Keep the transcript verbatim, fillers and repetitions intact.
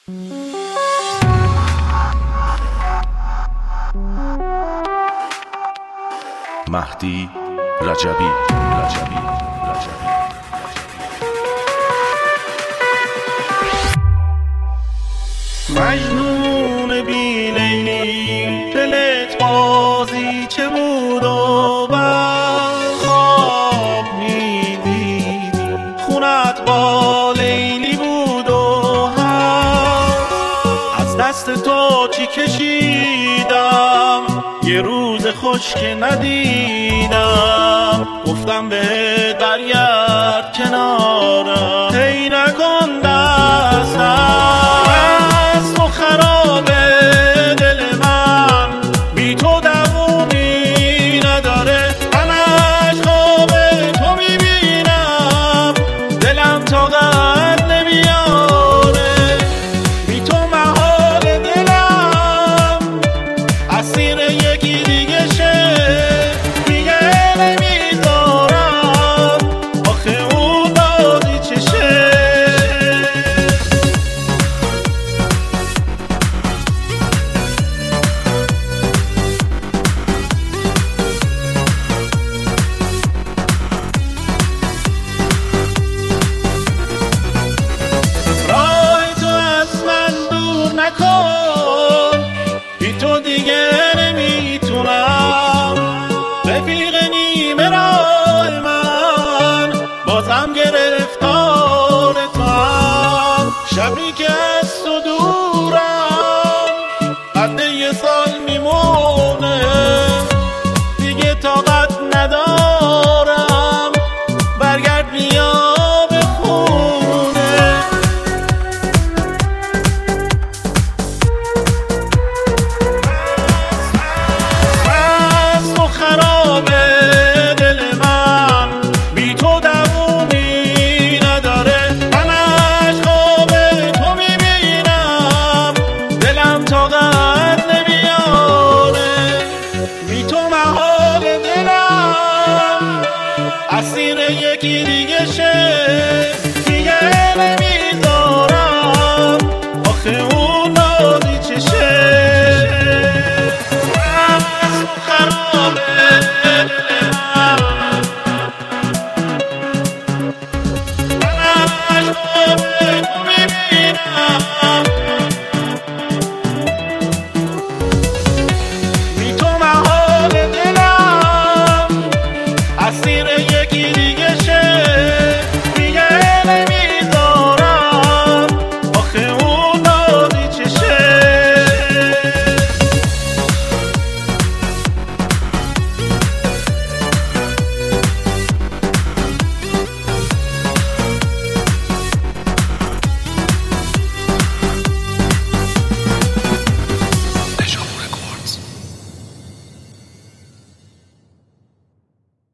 مهدی رجبی رجبی رجبی مجنون بی لیلی دلت بازی چه بود و بر خواب میدیدی خونت با لیلی بود و هم از دست تو چی کشیدم یه روز خوش که ندیدم گفتم بهت برگرد کنارم هی نکن دستم از تو خرابه دل من بی تو دوومی نداره همش خواب تو میبینم دلم طاقت نمیاره بی تو محال دلم اسیر یکی دیگه شه دیگه نمیذارم آخه اون بازی چشه راه تو از من دور نکن بی تو دیگه نمیتونم رفیق نیمه راه من بازم گرفتار تو هم شبی که از تو دور